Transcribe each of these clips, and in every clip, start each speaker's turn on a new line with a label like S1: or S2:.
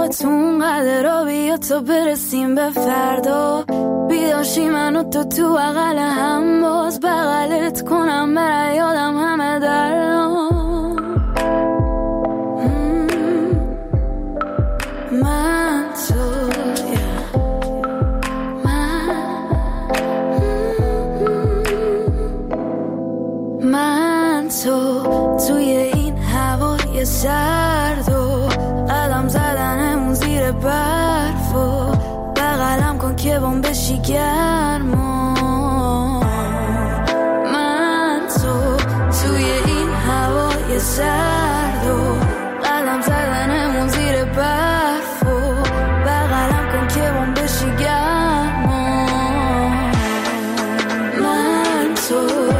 S1: تو قدر را بیا تا برسیم به فردا. بیداشی من و تو بغل هم، باز بغلت کنم برای یادم همه درام. من تو من تو توی این هوای سرد و قدم زدنمون زیر برف و بغلم کن که بام بشی گرم. من تو توی این هوای سرد و قدم زدنمون زیر برف و بغلم کن که بام بشی گرم. من تو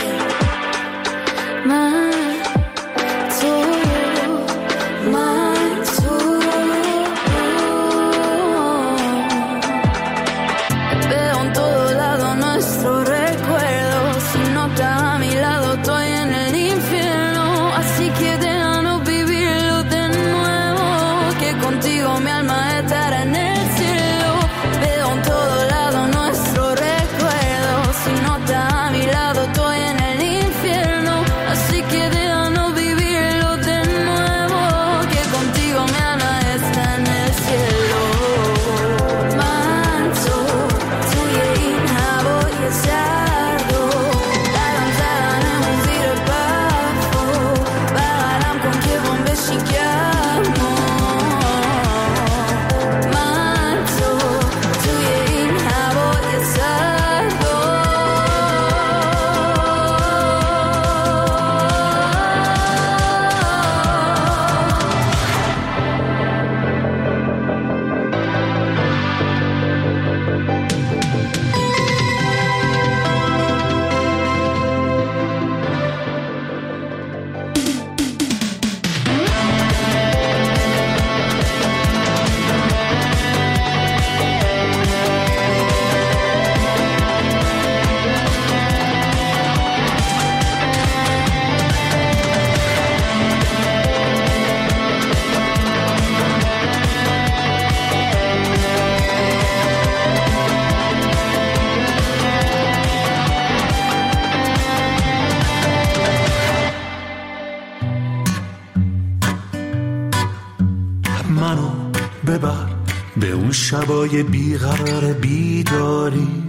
S2: شبای بیقرار بیداری،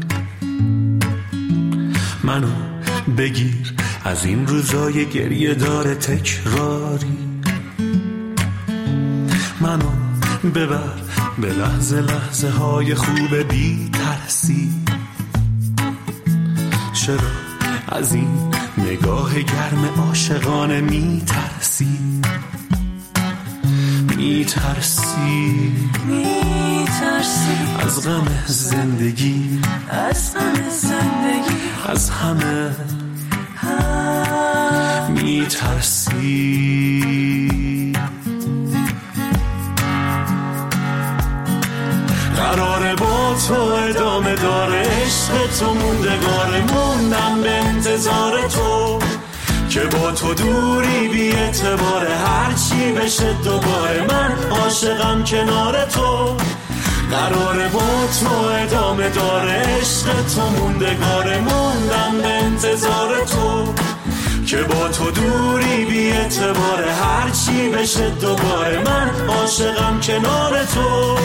S2: منو بگیر از این روزای گریه داره تکراری. منو ببر به لحظه لحظه های خوب بی ترسی. چرا از این نگاه گرم عاشقانه میترسی؟ میترسی از غم زندگی، از همه میترسی. قراره با تو ادامه داره عشق تو، موندگاره موندم به انتظار تو، که با تو دوری بی اعتباره هرچی بشه دوباره من عاشقم کنار تو. قراره با تو ادامه داره عشق تو، موندگاره موندم به انتظار تو، که با تو دوری بی اعتباره هرچی بشه دوباره من عاشقم کنار تو.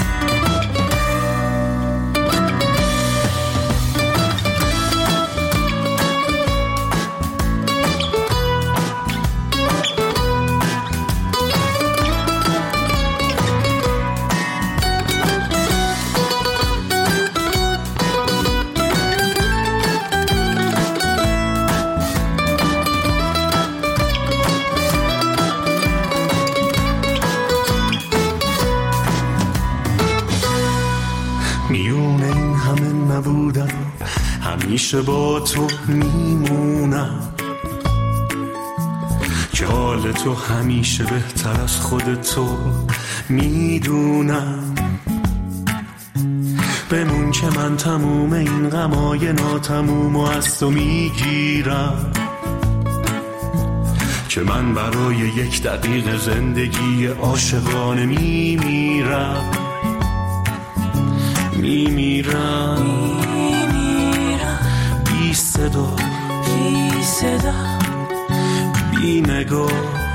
S2: همیشه با تو میمونم، که حال تو همیشه بهتر از خود تو میدونم. بمون که من تموم این غمای ناتموم و از تو میگیرم، که من برای یک دقیقه زندگی عاشقانه میمیرم بی صدا بی نگاه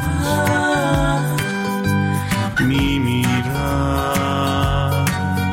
S2: میمیرم.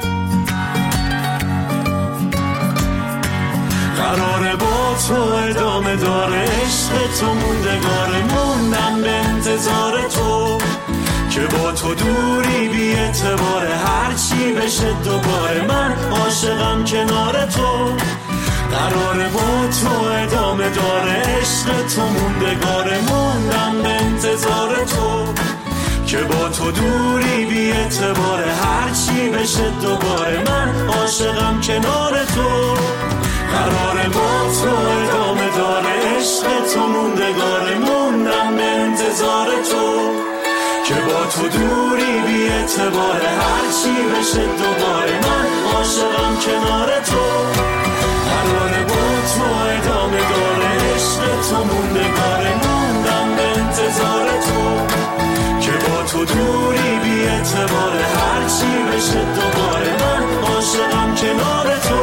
S2: قراره با تو ادامه داره عشق تو موندگاره، موندم به انتظار تو که با تو دوری بی اعتباره، هرچی بشه دوباره من عاشقم کنار تو. قراره با تو ادامه داره عشق تو موندگاره، موندم به انتظار تو که با تو دوری بی اعتباره، هرچی بشه دوباره من عاشقم کنار تو. قراره با تو ادامه داره عشق تو موندگاره، موندم به انتظار تو که با تو دوری بی اعتباره، هرچی بشه دوباره من عاشقم کنار تو. قراره با تو ادامه داره عشق تو موندگاره، موندم به انتظار تو که با تو دوری بی اعتباره، هرچی بشه دوباره من عاشقم کنار تو.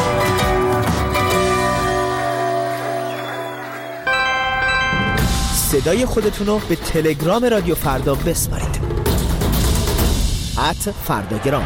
S3: صدای خودتونو به تلگرام رادیو فردا بسپارید. @فرداگرام.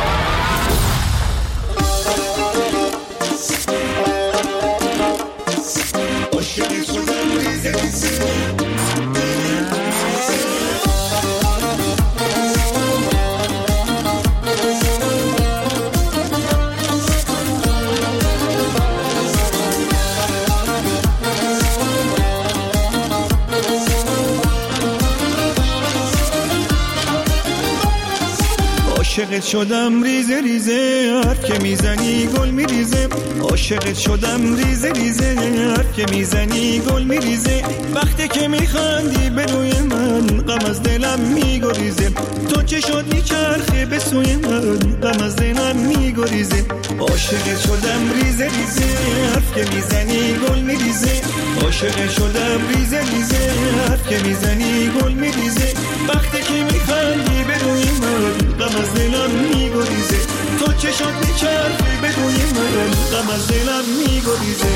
S4: عاشقت شدم ریزه ریزه، حرف که میزنی گل میریزه. عاشقت شدم ریزه ریزه، حرف که میزنی گل میریزه. وقتی که میخندی به روی من غم از دلم میگریزه. تو چه شد میچرخه به سوی من غم از دلم میگریزه. عاشقت شدم ریزه ریزه، حرف که میزنی گل میریزه. عاشقت شدم ریزه ریزه، حرف که میزنی گل میریزه. وقتی که میخندی به روی من غم از دلم میگریزه. تو چه شد میچرخی به روی من غم از دلم میگریزه.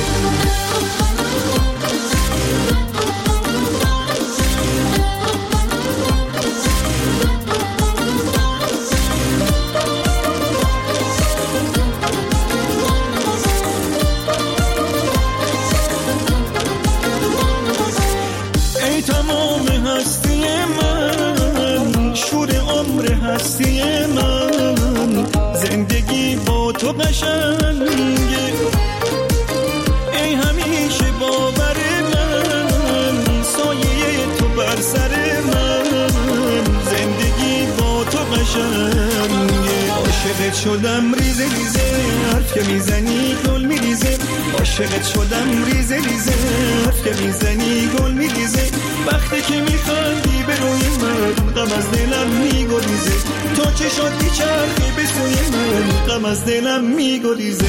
S4: ای تمام هستی من، شور عمر هستی من، زندگی با تو قشنگه. ای همیشه باور من، سایه تو بر سر من، زندگی با تو قشنگه. عاشقت شدم ریزه ریزه، حرف که میزنی گل میریزه. عاشقت شدم ریزه ریزه، حرف که میزنی گل میریزه. وقتی که میخندی به روی من غم از دلم میگریزه. تو چه شد میچرخی به سوی من غم از دلم میگریزه.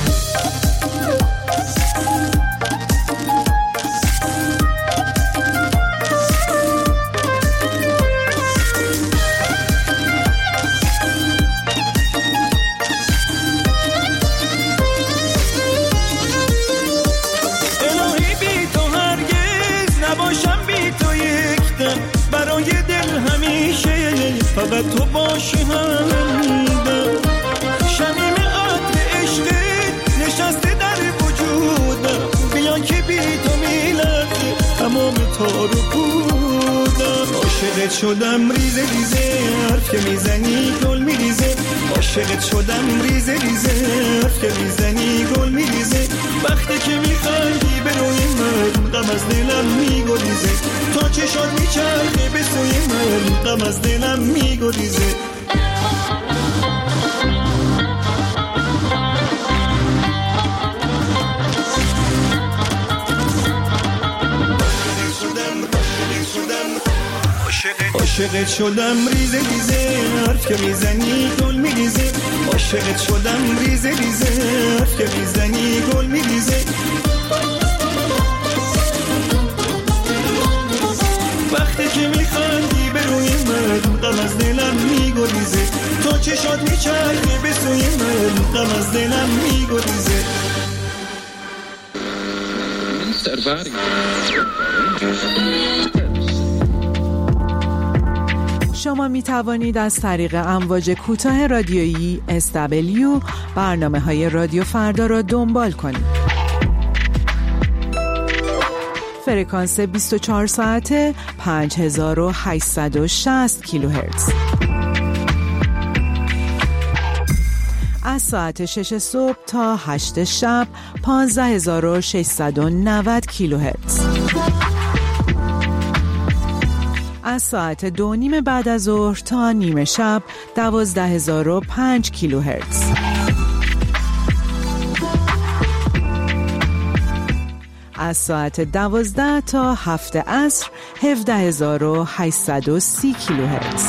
S4: الهی بی تو هرگز نباشم، بی تو یک دم برای دل همیشه فقط تو باشی همدم. شمیم عطر عشقت نشسته در وجودم، بیا که بی تو میلرزه تمام تار و پودم. عاشقت شدم ریزه ریزه، حرف که میزنی گل میریزه. عاشقت شدم ریزه ریزه، حرف که میزنی گل میریزه. وقتی که میخندی به روی من غم از دلم میگریزه. تو چه شد میچرخه به سوی من غم از دلم میگریزه. عاشقت شدم ریزه ریزه، حرف که میزنی گل میریزه. عاشقت شدم ریزه ریزه، حرف که میزنی گل میریزه. غم از دلم میگریزه.
S5: شما می توانید از طریق امواج کوتاه رادیویی SW برنامه‌های رادیو فردا را دنبال کنید. فرکانس 24 ساعته 5860 کیلوهرتز. از ساعت 6 صبح تا 8 شب 15690 کیلوهرتز. از ساعت 2:30 بعد از ظهر تا نیمه شب 12005 کیلوهرتز. از ساعت 12 تا 7 عصر 17830 کیلوهرتز.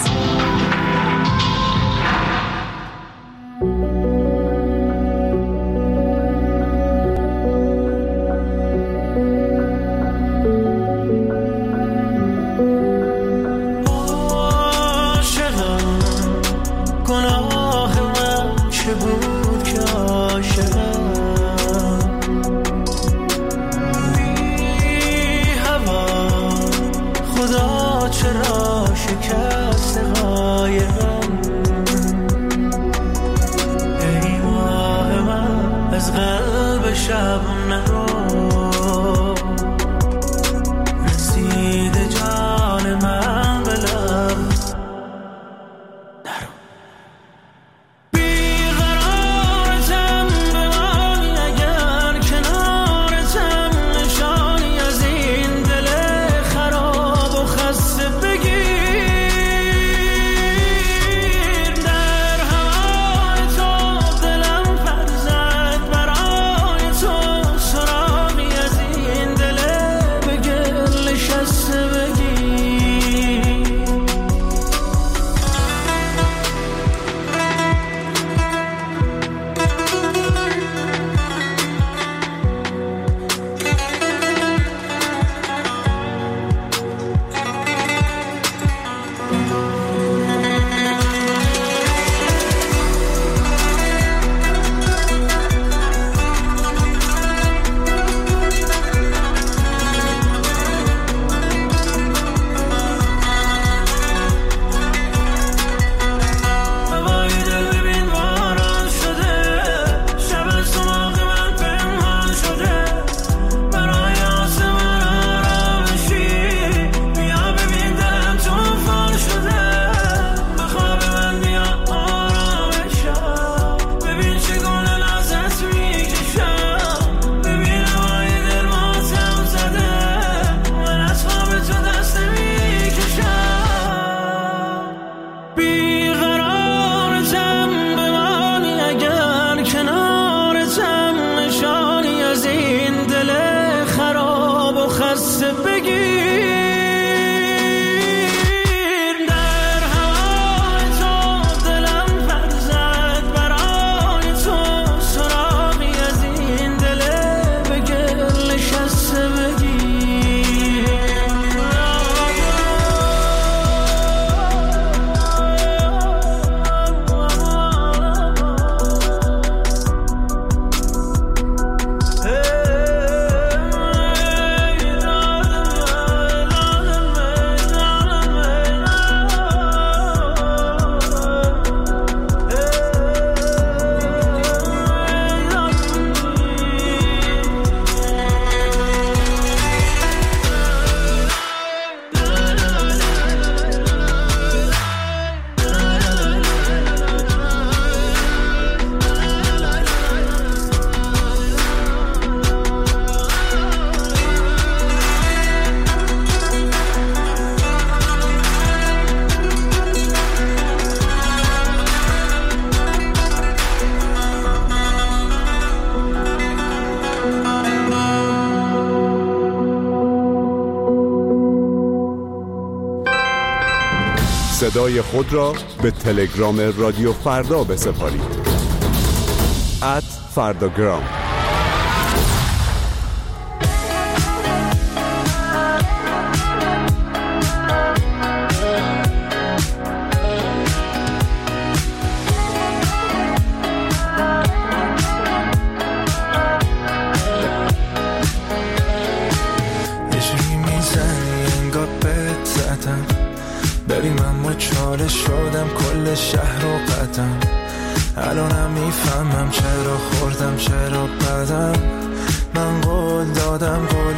S6: صدای خود را به تلگرام رادیو فردا بسپارید. @فرداگرام.
S7: شهر و قدم. الانم میفهمم چرا خوردم چرا بدم. من قول دادم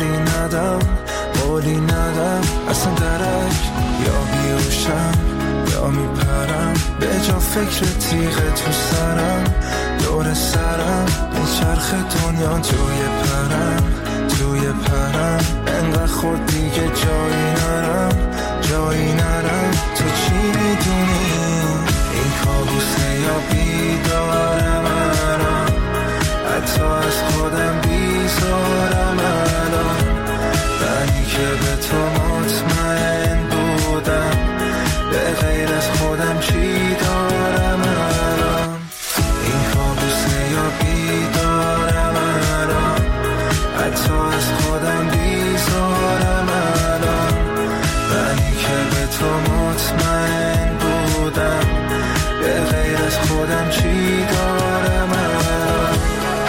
S7: قولی ندم اصلا درک یا بیوشم یا میپرم به جا فکر تیغ تو سرم دور سرم میچرخ دنیا توی پرم انقدر خود دیگه جایی نرم تو چی میدونی این کابوسه یا بیدارم الان حتی از خودم بیزارم الان منی که به تو مطمئن بودم به غیر از خودم چی دارم الان این کابوسه یا بیدارم الان حتی از خودم بیزارم الان منی که به تو مطمئن بودم به غیر از خودم چی دارم الان.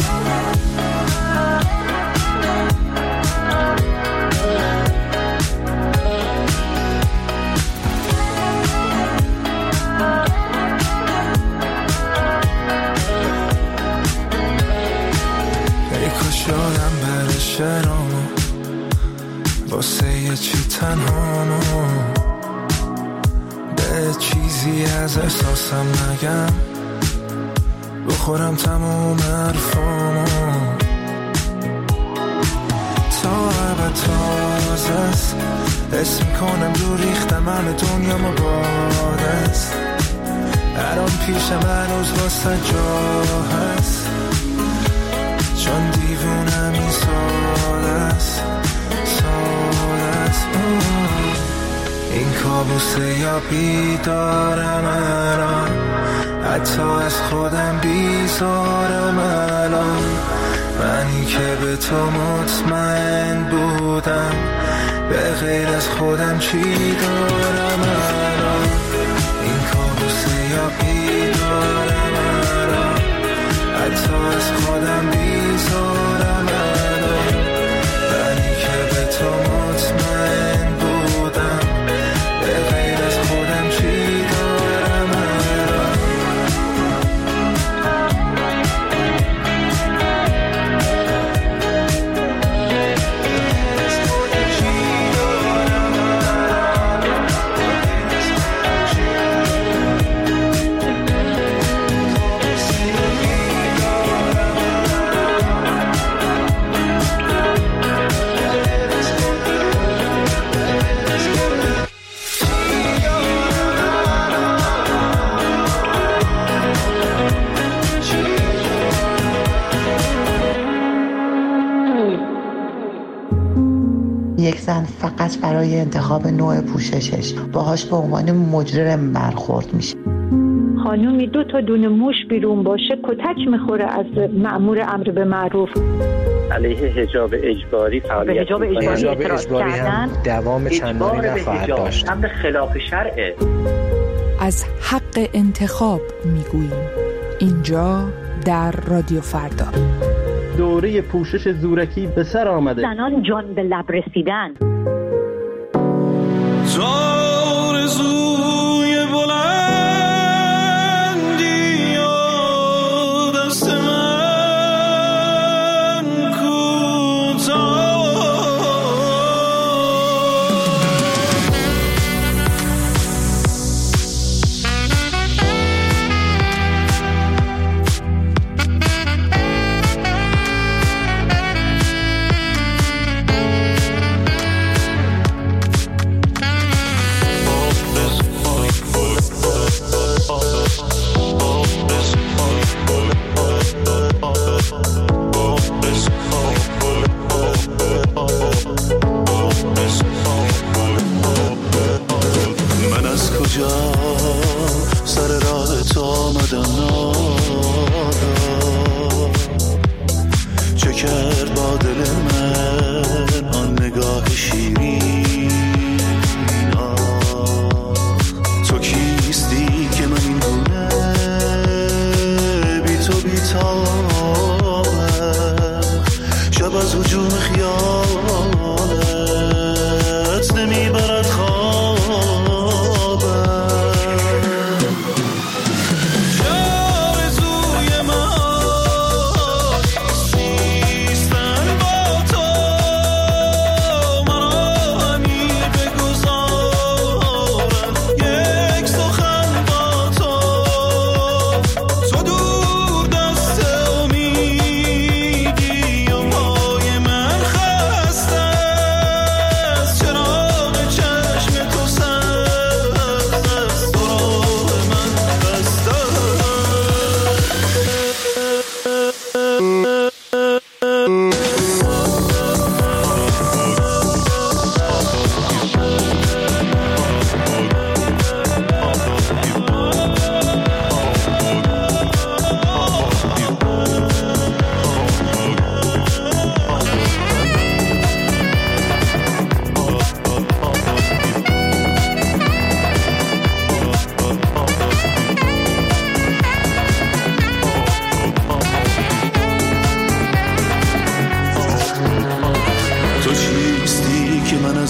S7: شدم بره شرامو واسه یه چی تنهامو به چیزی از احساسم نگم بخورم تموم حرفامو تا عبد تازست اسم میکنم دور ریختم همه دنیا مبادست الان پیشم هنوز واسه جا هست چون دیوونم این ساده است این کابوسه یا بیدارم الان حتی از خودم بیزارم الان منی که به تو مطمئن بودم به غیر از خودم چی دارم الان این کابوسه یا بیدارم الان حتی از خودم بیزارم الان منی که به تو مطمئن بودم به غیر از خودم چی دارم الان.
S8: یک زن فقط برای انتخاب نوع پوششش باهاش به عنوان مجرم برخورد میشه.
S9: خانومی 2 تا دونه موش بیرون باشه کتک میخوره از مأمور امر به معروف.
S10: علیه حجاب اجباری فعالیت
S11: حجاب اجباری هم دوام چندانی نخواهد داشت.
S10: امر خلاف شرعه.
S5: از حق انتخاب میگوییم اینجا در رادیو فردا.
S12: دوره پوشش زورکی به سر آمده.
S9: زنان جان به لب رسیدن.
S2: زوی بلندی و دست من کوتاه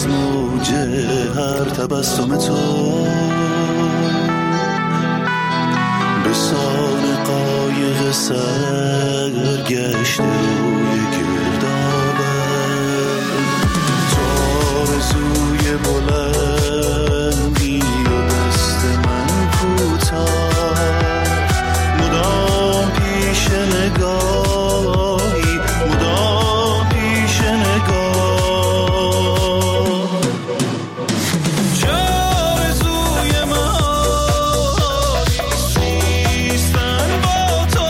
S2: از موج هر تبسم تو به سان قایق سرگشته روی گردابه تو آرزوی بلندی و دست من کوتاه مدام پیش نگاهی مدام پیش نگاه چه آرزوی من نیستن با تو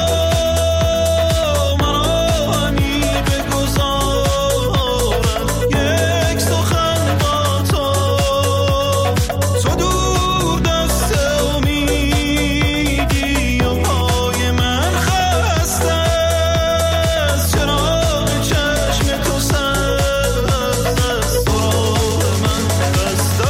S2: منو همی بگذارم یک سخن با تو تو دور دست امیدی و پای من خسته است چراغ چشم تو سبز است تو راه من بسته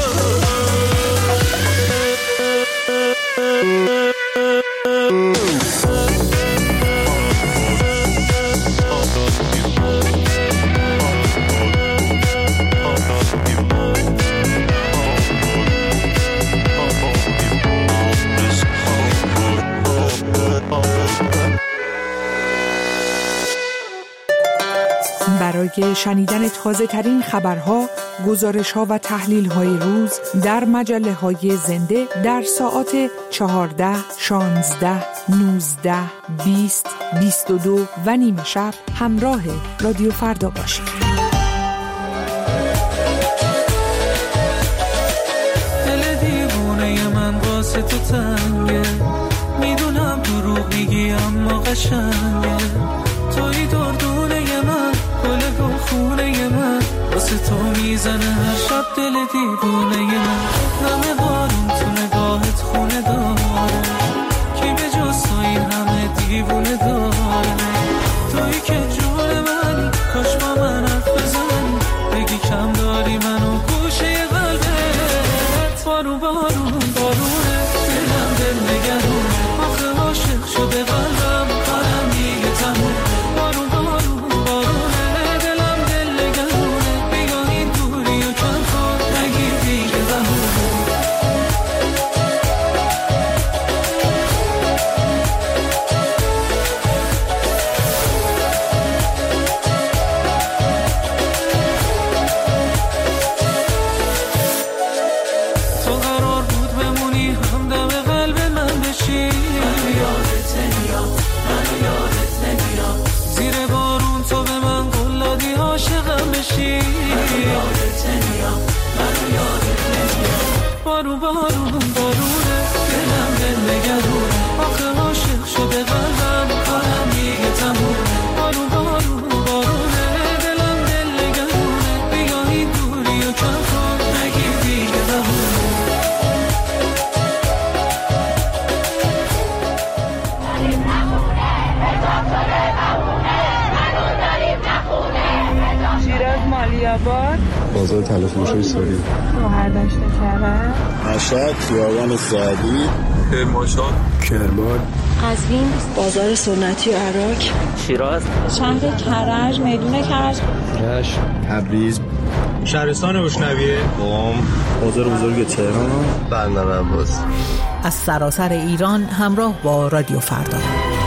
S13: برای شنیدن تازه ترین خبرها، گزارش‌ها و تحلیل‌های روز در مجله‌های زنده در ساعات 14, 16, 19, 20, 22 و نیم شب همراه رادیو فردا باشید.
S7: دل دیوونه من واسه تو تنگه میدونم دروغ میگی اما قشنگه توی دردونه من گل گل خونه من واسه تو میزنه هر شب دل دیوونه من نم بارون تو نگاهت خونه داره کی به جز تو این همه دیوونه داره توی که جون منی کاش با من حرف بزنی بگی کم داری منو گوشه قلبت بارون بارون بارونه دلم دل نگرونه آخه عاشق شده قلبم کارم دیگه تموم بارون بارون بارونه دلم دل نگرونه بیا این دوری و کم کن نگیر دیگه زمونه تو قرار بود بمونی همدم قلب من بشی منو یادت نمیاد منو یادت نمیاد زیر بارون تو به من قول دادی عاشقم بشی منو یادت نمیاد منو یادت نمیاد بارون بارون بارونه دلم دل نگرونه آخه عاشق شده قلبم کارم دیگه تمومه بارون بارون بارونه دلم دل نگرونه بیا این دوری و کم کن نگیر دیگه زمونه
S5: شیراز مالیاباد
S6: بازار تلفروشی ساری
S5: شوهر داشته کرد
S6: مشهد خیابان سعدی کرمان
S14: قزوین بازار سنتی عراق
S10: شیراز
S14: شهر کرج میدون کرج
S6: رشت تبریز
S12: شهرستان روشنویه
S6: قم بازار بزرگ تهران بندر عباس
S5: از سراسر ایران همراه با رادیو فردا.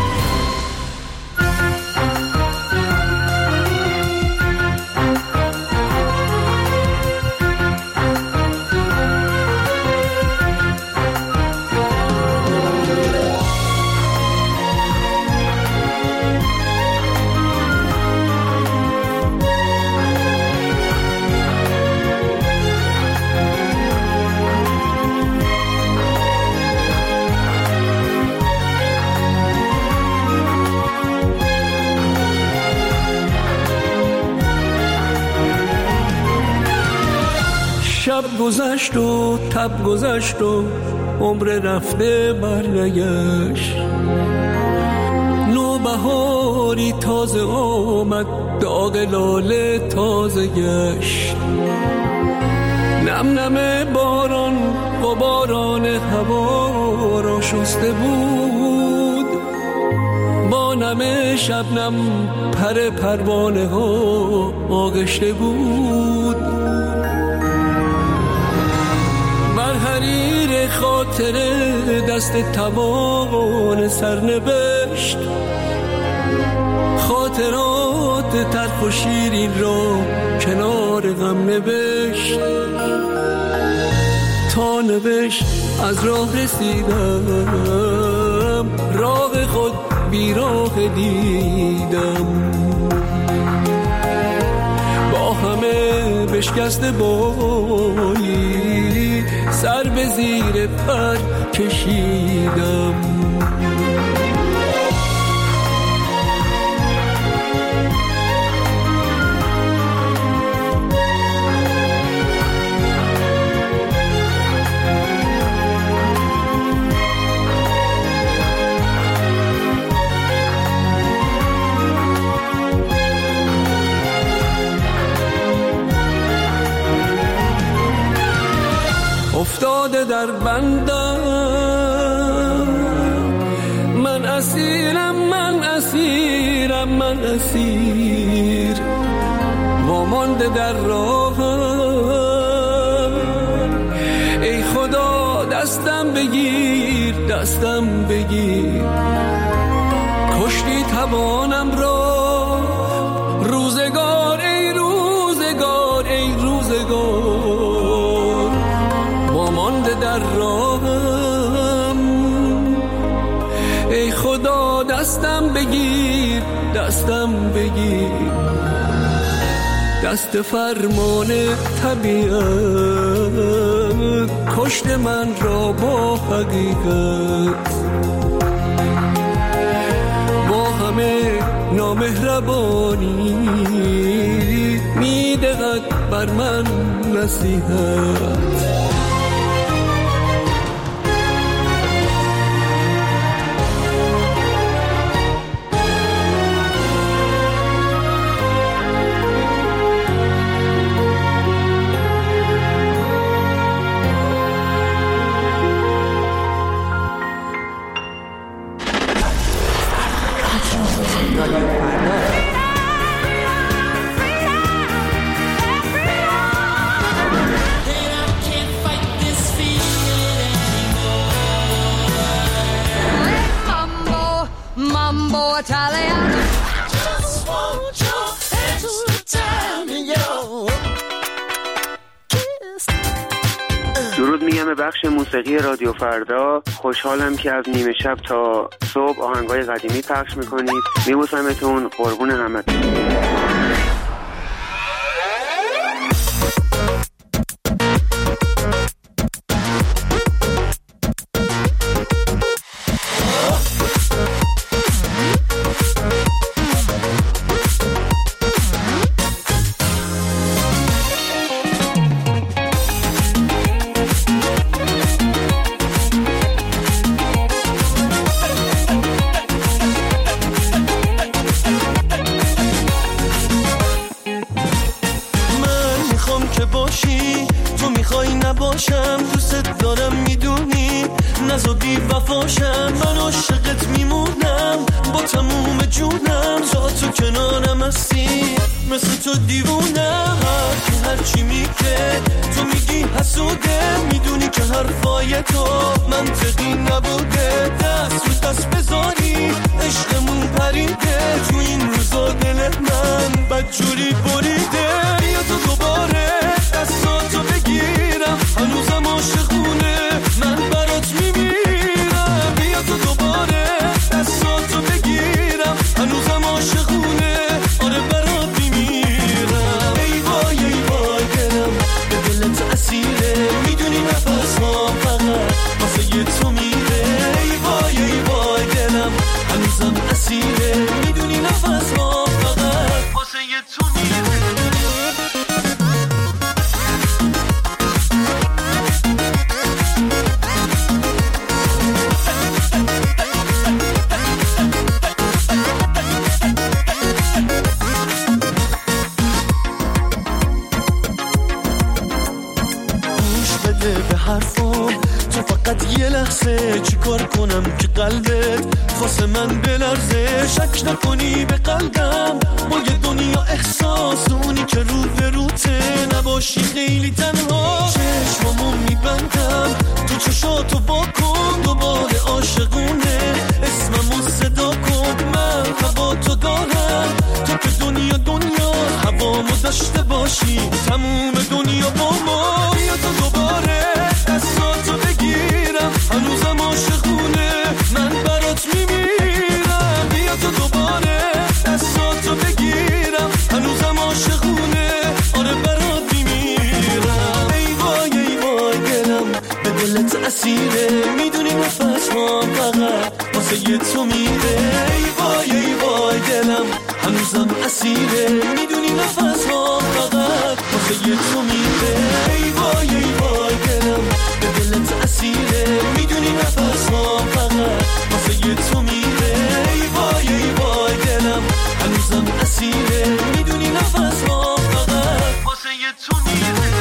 S7: شب گذشت و تب گذشت و عمر رفته برنگشت نوبهاری تازه آمد داغ لاله تازه گشت نم نم باران و باران هوا را شسته بود با نم شبنم پر پروانه ها آغشته بود
S15: خاطر دست توان سرنوشت، خاطرات تلخ و شیرین را کنار غم نوشت، تا نوشت از راه رسیدم، راه خود بیراه دیدم، با همه بشکست بایی سر به زیر پر کشیدم. افتاده در بندم، من اسیرم، من اسیرم، من اسیر، وامانده در راهم. ای خدا دستم بگیر، دستم بگیر، کشتی توانم را، روزگار ای روزگار ای روزگار، مانده در راهم. ای خدا دستم بگیر، دستم بگیر، دست فرمان طبیعت کشت من را با حقیقت، با همه نامهربانی میدهد بر من نصیحت.
S16: درود میگم به بخش موسیقی رادیو فردا. خوشحالم که از نیمه شب تا صبح آهنگای قدیمی پخش میکنید. میبوسمتون، قربون همتون.
S4: داشته باشی تموم دنیا با ما. بیا تو دوباره دستاتو بگیرم، هنوزم عاشقونه من برات میمیرم. بیا تو دوباره دستاتو بگیرم، هنوزم عاشقونه آره برات میمیرم. ای وای دلم به دلت اسیره، میدونی نفس ما فقط واسه یه تو میره. ای وای دلم هنوزم اسیره، میدونی نفس ما فقط واسه یه تو میره. ای وای دلم به دلت اسیره، میدونی نفس ما فقط واسه یه تو میره. ای وای دلم هنوزم اسیره، میدونی نفس ما فقط واسه یه تو میره.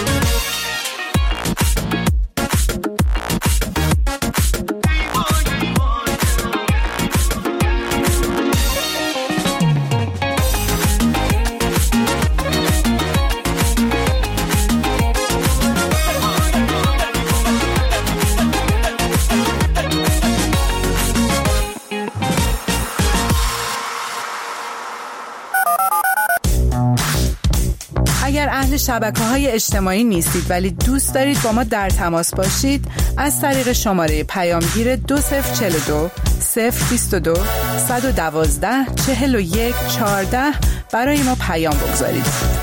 S5: اگر اهل شبکه‌های اجتماعی نیستید ولی دوست دارید با ما در تماس باشید، از طریق شماره پیامگیر 2042 022 112 41 14 برای ما پیام بگذارید.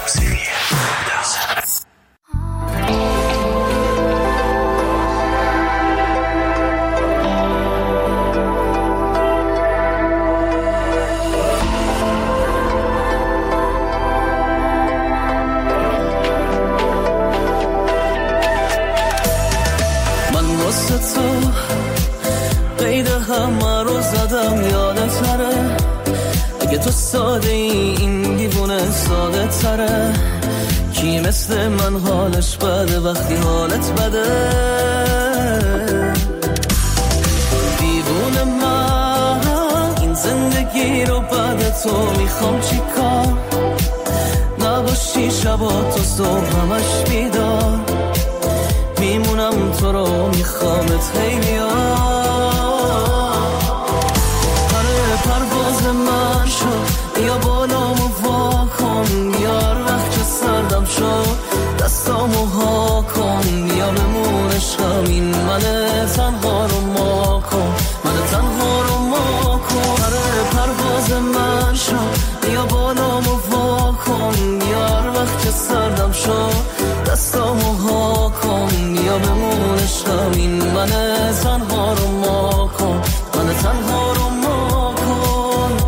S15: تو قید همه رو زدم یادتره، اگه تو ساده این دیوونه ساده تره. کی مثل من حالش بده وقتی حالت بده؟ دیوونه من این زندگی رو بعد تو میخوام چی کار؟ نباشی شبا تو صبح همش بیدار، میمونم تو رو میخوامت خیلی آره پرواز من شد یا بالامو وا کن، یار وقت که سردم شد دستامو ها کن، یا بمون عشقم این من تنها رو ما کن، من تنها رو ما کن. آره پرواز من شد یا بالامو وا کن، یار وقت که سردم شد دستامو ها کن، یا بمون عشقم این من تنها رو ما کن، من تنها رو ما کن.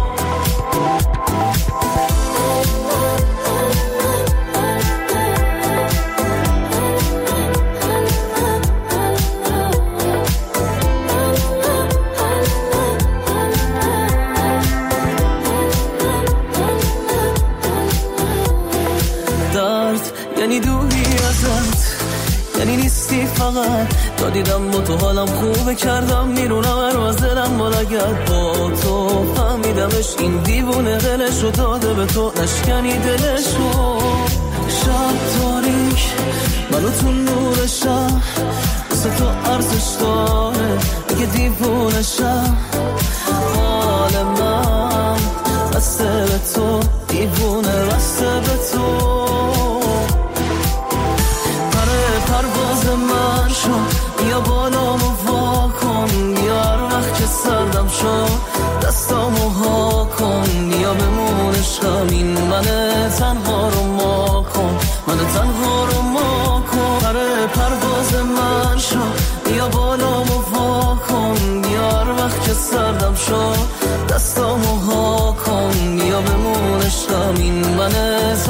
S15: درد یعنی دوری ازت، یعنی نیستی فقط تا دیدم با تو حالم خوبه، کردم میرونم هر از دلم بالگرد با تو فهمیدمش این دیوونه دلشو داده به تو، نشکنی دلشو. شب تاریک منو تو نور شب واسه تو ارزش داره، اگه دیوونه شب حال من بسته به تو، دیوونه بسته به تو. پرواز من شد یا بالامو وا کن، یار وقت که سردم شد دستامو ها کن، یا بمون عشقم این من تنها رو ما کن، من تنها رو ما کن. آره پرواز من شد یا بالامو وا کن، یار وقت که سردم شد دستامو ها کن، یا بمون عشقم این من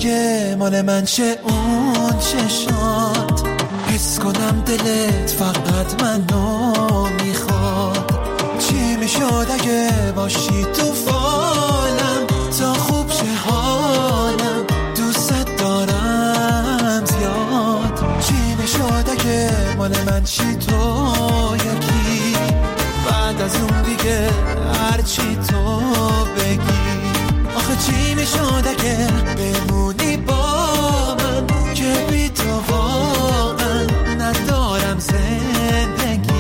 S7: دیگه مال من چه اون چشات، حس کنم دلت فقط منو میخواد. چی میشد اگه باشی تو فالم، تا خوب شه حالم، دوست دارم زیاد. چی میشد اگه مال من چی تو یکی، بعد از اون دیگه هرچی تو بگی. آخه چی میشد اگه بمونی با من، که بی تو واقعا ندارم زندگی.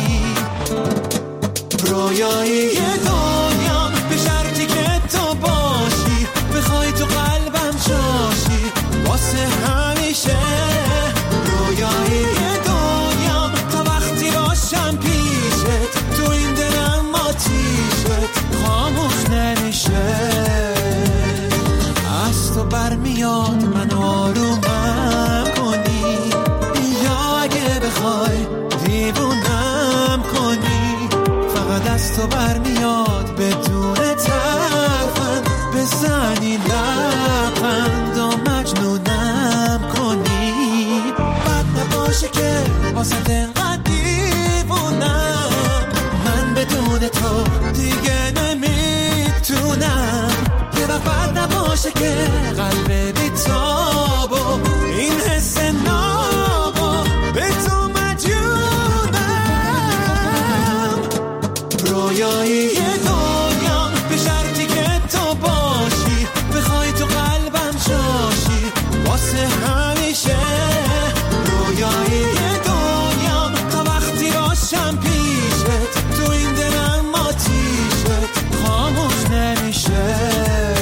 S7: رویایی دنیا به شرطی که تو باشی، بخوای تو قلبم جاشی واسه همیشه. رویایی دنیا تا وقتی باشم پیشت، تو این دلم آتیشت خاموش نمیشه. از تو برمیاد من آرومم کنی، یا اگه بخوای دیوونم کنی. فقط از تو برمیاد بدون ترفند، بزنی لبخند و مجنونم کنی. بد نباشه که واسه انقدر دیوونم، من بدون تو دیگه نمیتونم. یه وقت بد نباشه که قلب بیتاب و این حس نابو به تو مجنونم. رویایی دنیا به شرطی که تو باشی، بخوای تو قلبم جاشی واسه همیشه. رویایی دنیا تا وقتی باشم پیشت، تو این دلم آتیشت خاموش نمیشه.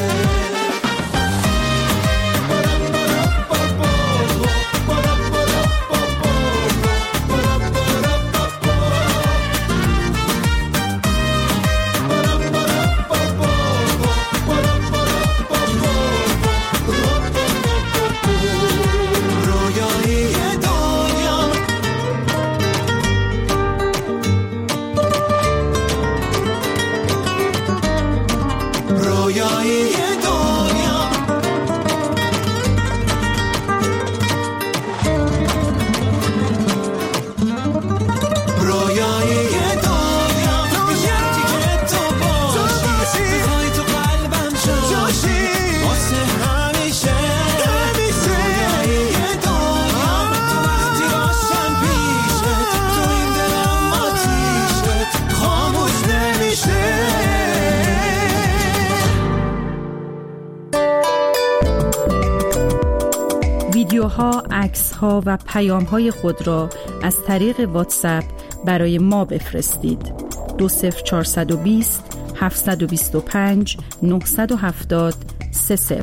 S17: ویدیوها، عکس‌ها و پیام‌های خود را از طریق واتساپ برای ما بفرستید. 20420 725 970 30.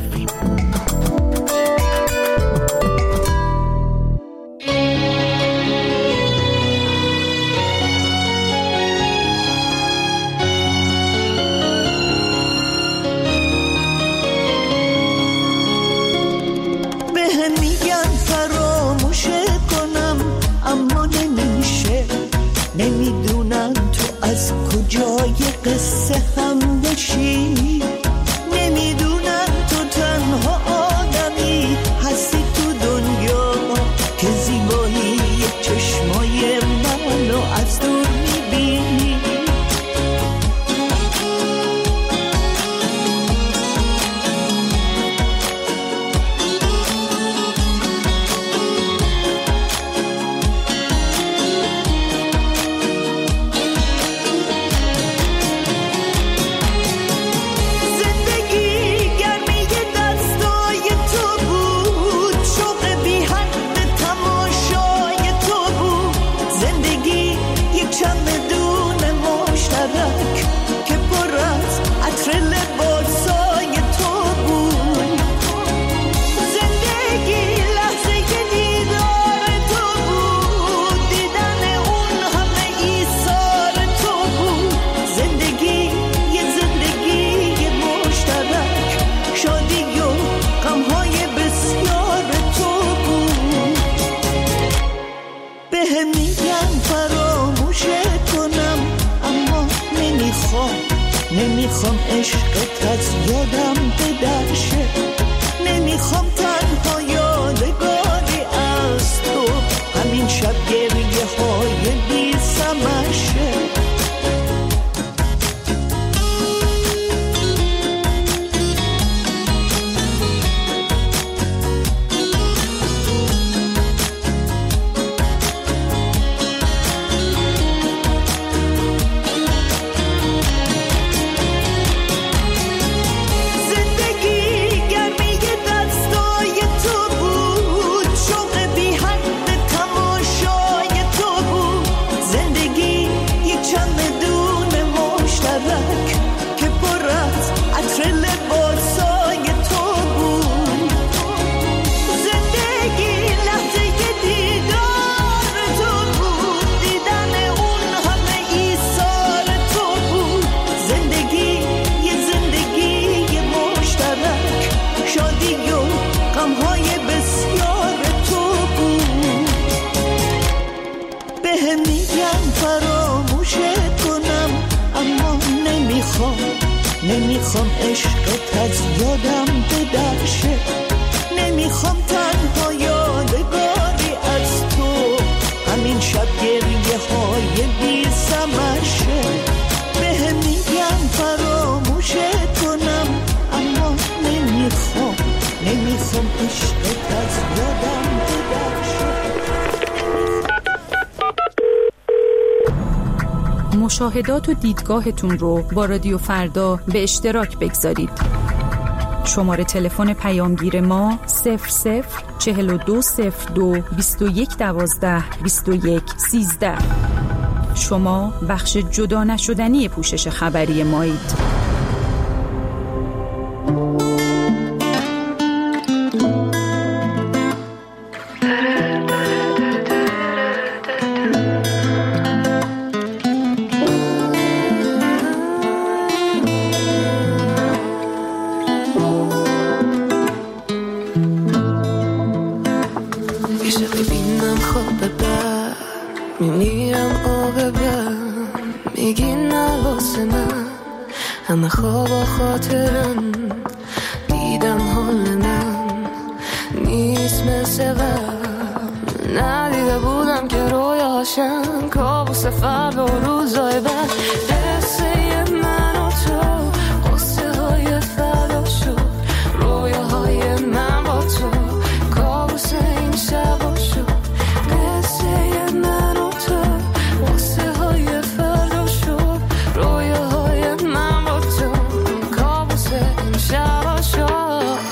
S18: نمیدونم تو از کجای قصه هم بشی، نمیدونم تو تنها آدمی هستی تو دنیا که زیبایی چشمای منو از دور میبینی. نمیخوام عشقت از یادم بدرشه، نمیخوام تنها یادگاری از تو، همین شب گریه های بی ثمرشه. نمیخوام عشقت از یادم بدرشه، نمیخوام تنها یادگاری از تو، همین شب گریه های بی ثمرشه. بهم میگم فراموشت کنم اما نمیخوام عشقت از یادم بدرشه.
S17: مشاهدات و دیدگاهتون رو با رادیو فردا به اشتراک بگذارید. شماره تلفن پیامگیر ما 004202 2112 2113. شما بخش جدا نشدنی پوشش خبری مایید.
S15: همه خواب و خاطرم دیدم حال من نیست مثل قبل، ندیده بودم که رویاشم کابوس فردا و روزای بعد. قصه من و تو قصه های فردا شد، رویاهای من با تو کابوس این شب شد. قصه من و تو قصه های فردا شد، رویاهای من با تو کابوس این شب شد.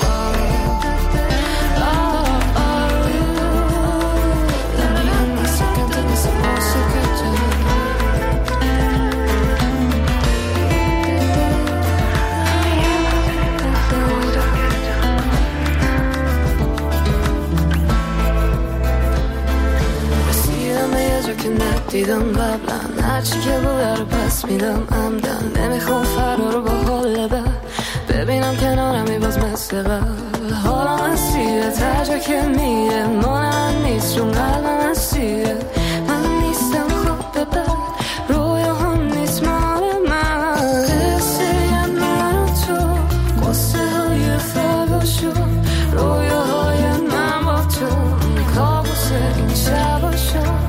S15: دیدم قبلا هرچی که بوده رو پس میدم عمدن، نمیخوام فردا رو با حال بد ببینم کنارمی باز مثل قبل. حالم اسیره ترجا که میره مانم نیست چون قلبم اسیره. من نیستم خواب بد رویا هم نیست مال من. قصه من و تو قصه های فردا شد، رویاهای من با تو کابوس این شب شد.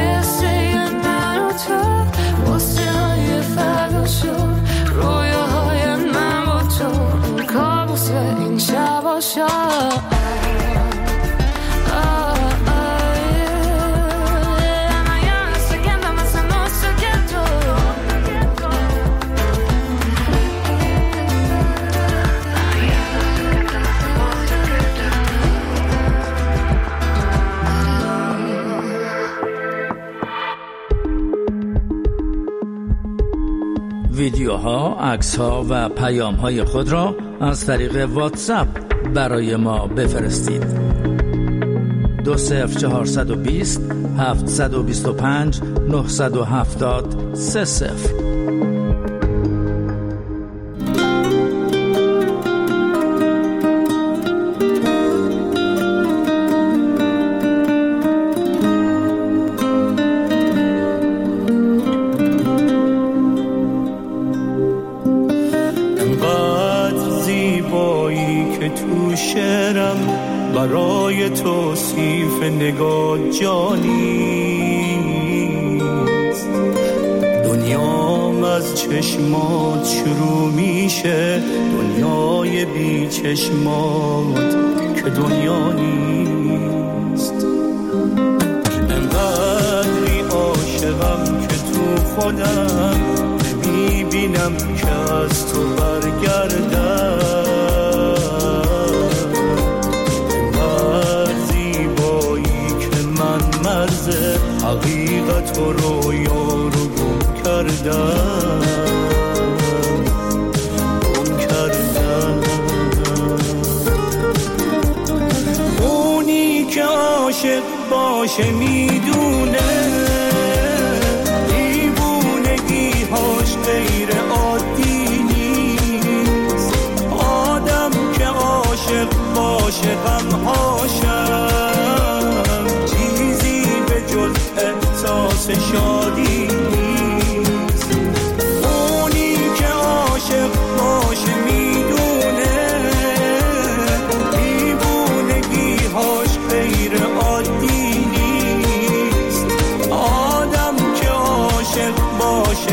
S15: رویاهای من با تو کابوس این شب شد.
S19: ویدیوها، عکس‌ها و پیام‌های خود را از طریق واتساپ برای ما بفرستید. 20420 725 970 30.
S18: شعر
S4: برای توصیف نگاه جانیست. دنیام از چشمات شروع میشه، دنیای بی چشمات که دنیا نیست. انقدری عاشقم که تو خودم نمیبینم که از تو برگردم. انقدر زیبایی که من مرز حقیقت و رویا رو گم کردم. اونی که عاشق باشه میدونه دیوونگی‌هاش غیر عادی نیست. آدم که عاشق باشه غم‌هاشم چیزی به جز احساس شادی نیست. اونی که عاشق باشه میدونه دیوونگی‌هاش غیر عادی نیست. آدم که عاشق باشه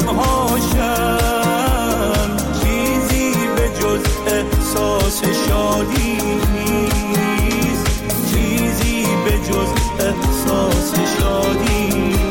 S4: غم‌هاشم چیزی به جز احساس شادی نیست. چیزی به جز احساس شادی.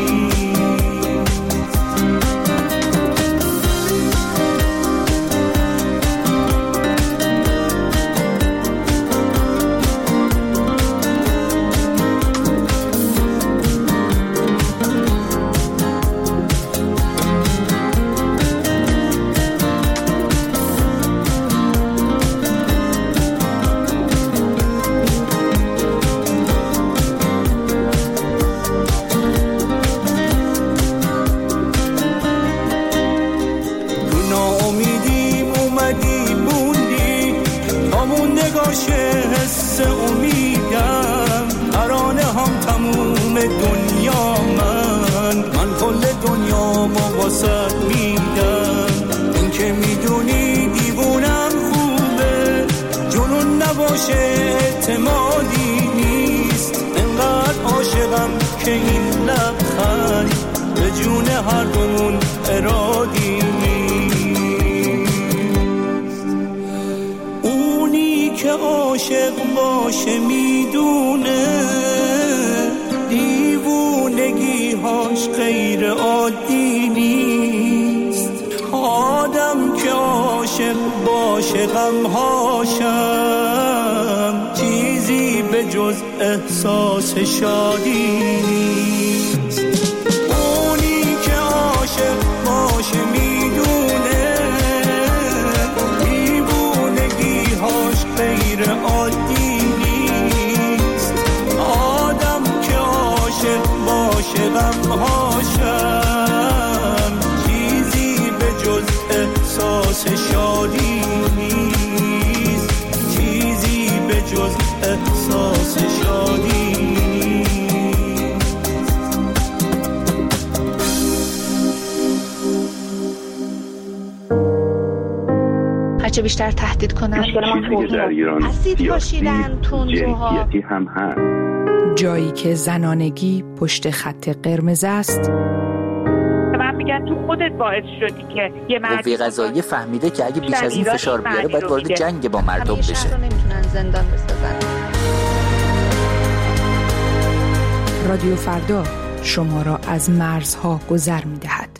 S4: حس امیدم ترانه هم تموم دنیا من کل دنیا واسط میدم. این که میدونی دیوونم خوبه جنون نباشه اعتمادی نیست. انقدر عاشقم که این لبخند به جون هر دومون ارادی که عاشق باشه میدونه دیوونگی‌هاش غیر عادی نیست. آدم که عاشق باشه غم‌هاشم چیزی به جز احساس شادی نیست. اونی که عاشق باشه میدونه دیوونگی‌هاش غیر عادی نیست. آدم که عاشق باشه غم‌هاشم چیزی به جز احساس شادی نیست. چیزی به جز احساس شادی
S20: هرچه بیشتر تهدید کنن اسید پاشیدن تندروها
S10: هم هست.
S13: جایی که زنانگی پشت خط قرمز است.
S9: من میگن تو خودت باعث شدی که یه
S21: قوه قضاییه فهمیده که اگه بیش از این فشار بیاره باید وارد جنگ با مردم بشه.
S20: شهر رو نمیتونن زندان بسازن.
S13: رادیو فردا شما را از مرزها گذر می‌دهد.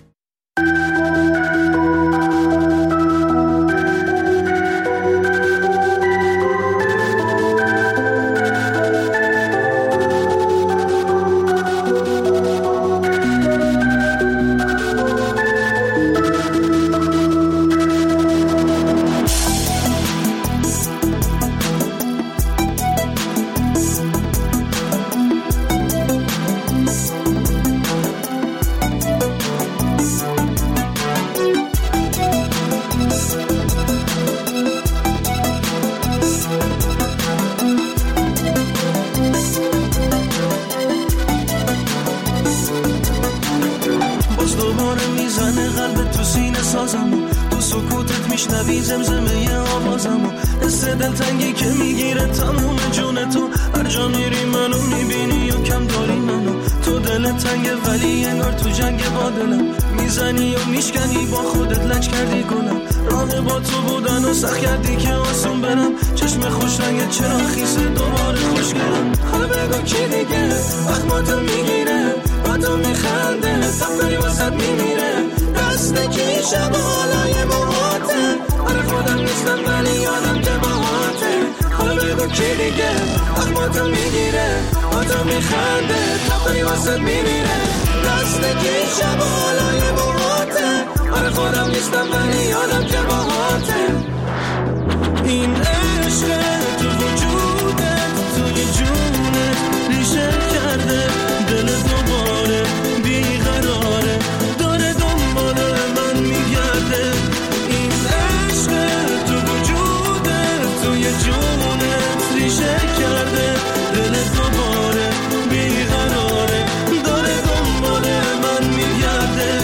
S15: دوباره میزنه قلب تو سینه سازم، تو تو سکوتت میشنوی زمزمه آوازمو، حس دلتنگی که میگیره تموم جون تو. هر جا میری منو میبینی و کم داری منو، تو دل تنگه ولی انگار تو جنگ با دلم، میزنی و میشکنی با خودت لج کردی گلم. راه با تو بودن و سخت کردی که آسون برم، چشم خوش رنگ چرا خیسه دوباره خوشگلم. حالا بگو کی دیگه وقت ما تو میگیره، با تو میخنده تفکری واسد میمیره، دست کی شب حالای موهاته، آره خودم نیستم ولی یادم که باهاته. حالا بگو کی دیگه وقت ما تو میگیره، با تو میخنده تفکری واسد میمیره، دست کی شب حالای موهاته، آره خودم نیستم ولی یادم که باهاته. این عشق تو وجودت توی جونت ریشه کرده، دل دوباره بیقراره داره دنبال من میگرده. این عشق تو وجودت توی جونت ریشه کرده، دل دوباره بیقراره داره دنبال من میگرده.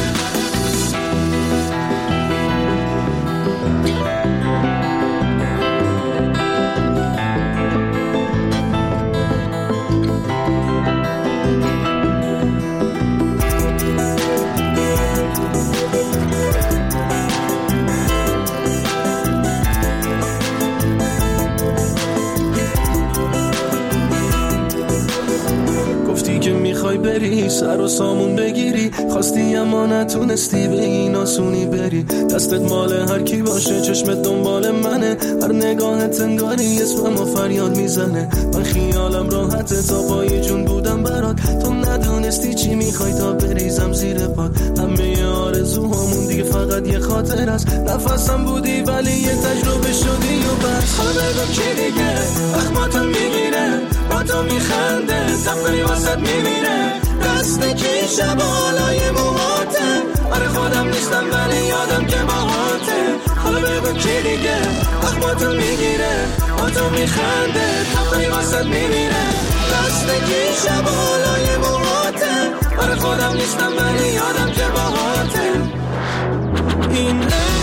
S15: میخوای بری سر و سامون بگیری، خواستی اما نتونستی به این آسونی بری، دستت مال هر کی باشه چشمت دنبال منه، هر نگاهت انگاری اسمم و فریاد میزنه. من خیالم راحته تا پای جون بودم برات، تو ندونستی چی میخوای تا بریزم زیر پات. همه آرزوهامون دیگه فقط یه خاطر است، نفسم بودی ولی یه تجربه شدی و بس. حالا بگو کی دیگه وقت ما تو میگیره، با تو میخنده تفکری واسد میمیره، دست کی شب حالای موهاته، آره خودم نیستم ولی یادم که باهاته. حالا بگو کی دیگه وقت با تو میگیره، با تو میخنده تفکری واسد میمیره، دست کی شب حالای موهاته، آره خودم نیستم ولی یادم که باهاته. این